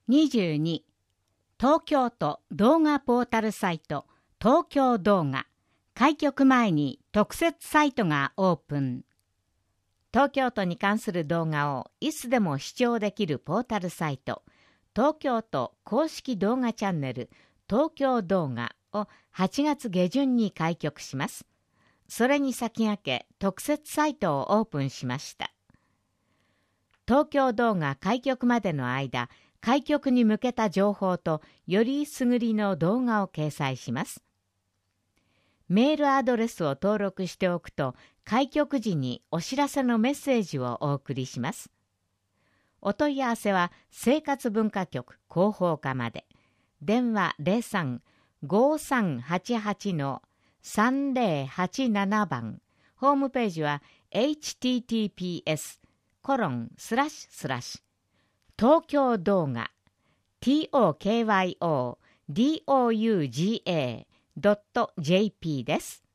22、東京都動画ポータルサイト東京動画、開局前に特設サイトがオープン。東京都に関する動画をいつでも視聴できるポータルサイト、東京都公式動画チャンネル東京動画を8月下旬に開局します。それに先駆け特設サイトをオープンしました。東京動画開局までの間、開局に向けた情報とよりすぐりの動画を掲載します。メールアドレスを登録しておくと、開局時にお知らせのメッセージをお送りします。お問い合わせは生活文化局広報課まで。電話03-5388-3087 番。ホームページは https:// 東京動画 tokyo douga.jp です。